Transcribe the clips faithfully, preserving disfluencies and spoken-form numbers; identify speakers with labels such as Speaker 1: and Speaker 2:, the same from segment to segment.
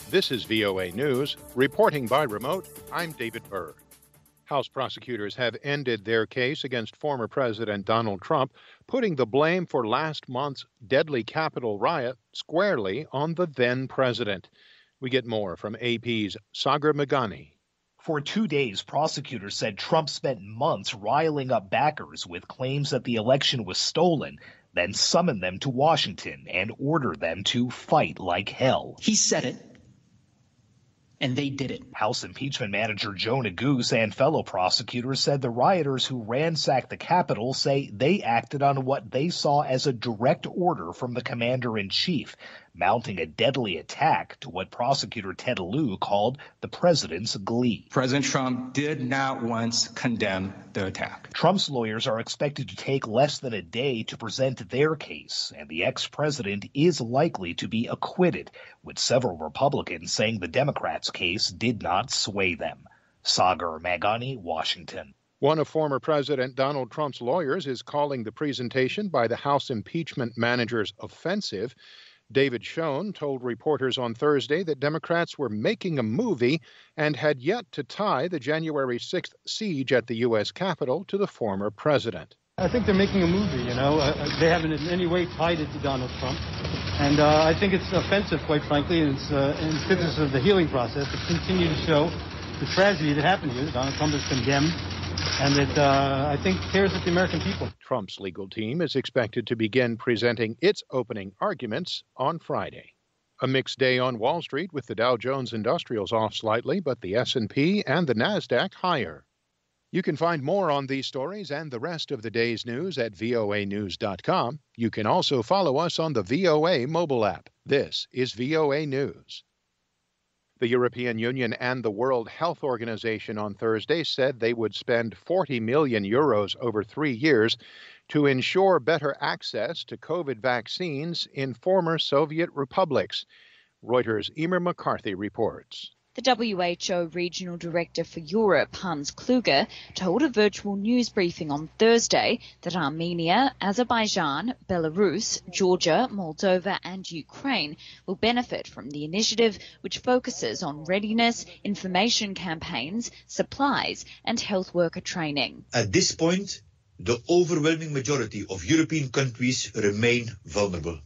Speaker 1: This is V O A News. Reporting by remote, I'm David Byrd. House prosecutors have ended their case against former President Donald Trump, putting the blame for last month's deadly Capitol riot squarely on the then president. We get more from A P's Sagar Meghani.
Speaker 2: For two days, prosecutors said Trump spent months riling up backers with claims that the election was stolen, then summoned them to Washington and ordered them to fight like hell.
Speaker 3: He said it, and they did it.
Speaker 2: House impeachment manager Joe Neguse and fellow prosecutors said the rioters who ransacked the Capitol say they acted on what they saw as a direct order from the commander-in-chief, mounting a deadly attack to what prosecutor Ted Lieu called the president's glee.
Speaker 4: President Trump did not once condemn the attack.
Speaker 2: Trump's lawyers are expected to take less than a day to present their case, and the ex-president is likely to be acquitted, with several Republicans saying the Democrats' case did not sway them. Sagar Meghani, Washington.
Speaker 1: One of former President Donald Trump's lawyers is calling the presentation by the House impeachment managers offensive. David Schoen told reporters on Thursday that Democrats were making a movie and had yet to tie the January sixth siege at the U S Capitol to the former president.
Speaker 5: I think they're making a movie, you know. Uh, they haven't in any way tied it to Donald Trump. And uh, I think it's offensive, quite frankly, and it's uh, antithesis of the healing process to continue to show the tragedy that happened here. Donald Trump is condemned, and it, uh, I think, tears at the American people.
Speaker 1: Trump's legal team is expected to begin presenting its opening arguments on Friday. A mixed day on Wall Street with the Dow Jones Industrials off slightly, but the S and P and the NASDAQ higher. You can find more on these stories and the rest of the day's news at V O A news dot com. You can also follow us on the V O A mobile app. This is V O A News. The European Union and the World Health Organization on Thursday said they would spend forty million euros over three years to ensure better access to COVID vaccines in former Soviet republics. Reuters' Emer McCarthy reports.
Speaker 6: The W H O Regional Director for Europe, Hans Kluge, told a virtual news briefing on Thursday that Armenia, Azerbaijan, Belarus, Georgia, Moldova and Ukraine will benefit from the initiative, which focuses on readiness, information campaigns, supplies and health worker training.
Speaker 7: At this point, the overwhelming majority of European countries remain vulnerable.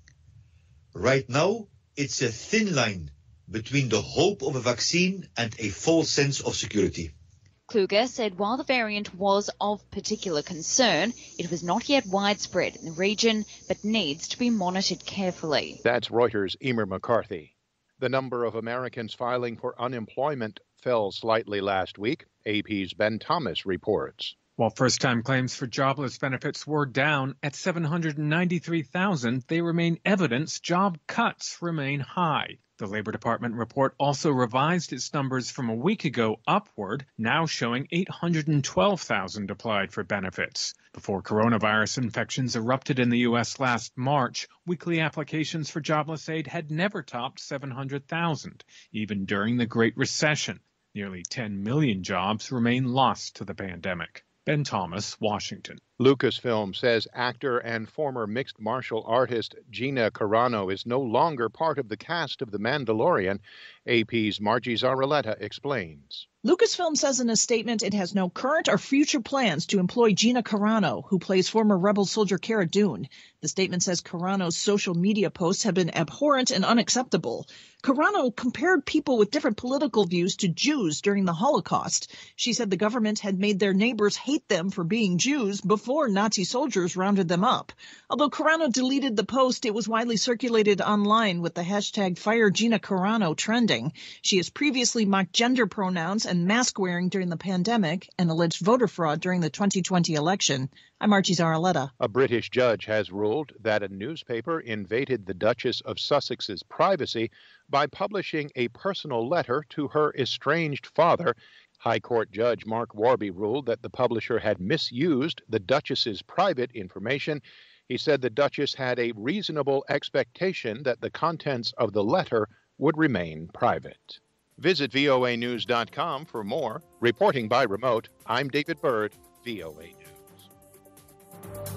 Speaker 7: Right now, it's a thin line between the hope of a vaccine and a false sense of security.
Speaker 6: Kluge said while the variant was of particular concern, it was not yet widespread in the region, but needs to be monitored carefully.
Speaker 1: That's Reuters' Emer McCarthy. The number of Americans filing for unemployment fell slightly last week. A P's Ben Thomas reports.
Speaker 8: While first-time claims for jobless benefits were down at seven hundred ninety-three thousand, they remain evidence job cuts remain high. The Labor Department report also revised its numbers from a week ago upward, now showing eight hundred twelve thousand applied for benefits. Before coronavirus infections erupted in the U S last March, weekly applications for jobless aid had never topped seven hundred thousand, even during the Great Recession. Nearly ten million jobs remain lost to the pandemic. Ben Thomas, Washington.
Speaker 1: Lucasfilm says actor and former mixed martial artist Gina Carano is no longer part of the cast of The Mandalorian. A P's Margie Zaraletta explains.
Speaker 9: Lucasfilm says in a statement it has no current or future plans to employ Gina Carano, who plays former Rebel soldier Cara Dune. The statement says Carano's social media posts have been abhorrent and unacceptable. Carano compared people with different political views to Jews during the Holocaust. She said the government had made their neighbors hate them for being Jews before Nazi soldiers rounded them up. Although Carano deleted the post, it was widely circulated online with the hashtag Fire Gina Carano trending. She has previously mocked gender pronouns and mask wearing during the pandemic and alleged voter fraud during the twenty twenty election. I'm Archie Zaraletta.
Speaker 1: A British judge has ruled that a newspaper invaded the Duchess of Sussex's privacy by publishing a personal letter to her estranged father. High Court Judge Mark Warby ruled that the publisher had misused the Duchess's private information. He said the Duchess had a reasonable expectation that the contents of the letter would remain private. Visit V O A news dot com for more. Reporting by remote, I'm David Byrd, V O A News.